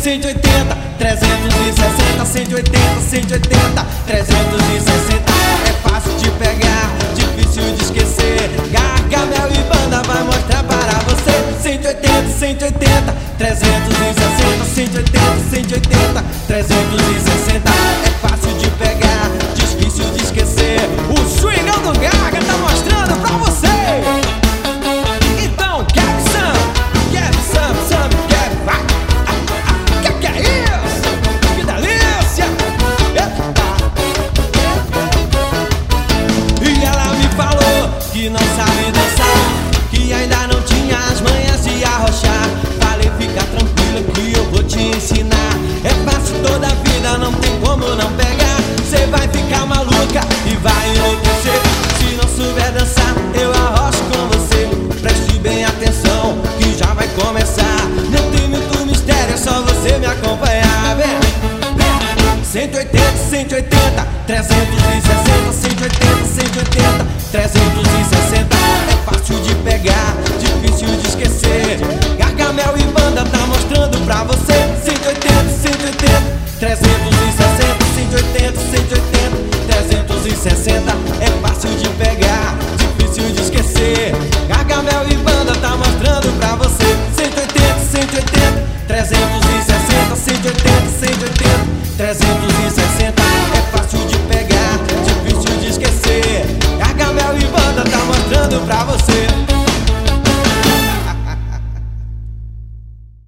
180, 360, 180, 180, 360. É fácil de pegar, difícil de esquecer. Gargamel e banda vai mostrar para você. 180, 180, 360, 180, 180, 360. É fácil de pegar, difícil de esquecer. O swingão do Gaga tá mostrando pra você. Então, quer some, quer vai. Que é isso? Que delícia! E ela me falou que não sabe dançar, que ainda não tinha as manhas de arrochar. Falei, fica tranquila que eu vou te ensinar. É fácil toda a vida, não tem como não pegar. Cê vai ficar maluca e vai enlouquecer. Se não souber dançar, eu arrocho com você. Preste bem atenção que já vai começar. Não tem muito mistério, é só você me acompanhar. Vem, 180, 180, 360, 180, 180, 360. É fácil de pegar, difícil de esquecer. Gargamel e banda tá mostrando pra você. 180, 180, 360, 180, 180, 360. É fácil de pegar, difícil de esquecer. Gargamel e banda tá mostrando pra você. 180, 180, 360, 180, 180, 360. É fácil de pegar, difícil de esquecer. Gargamel e banda tá mostrando pra você.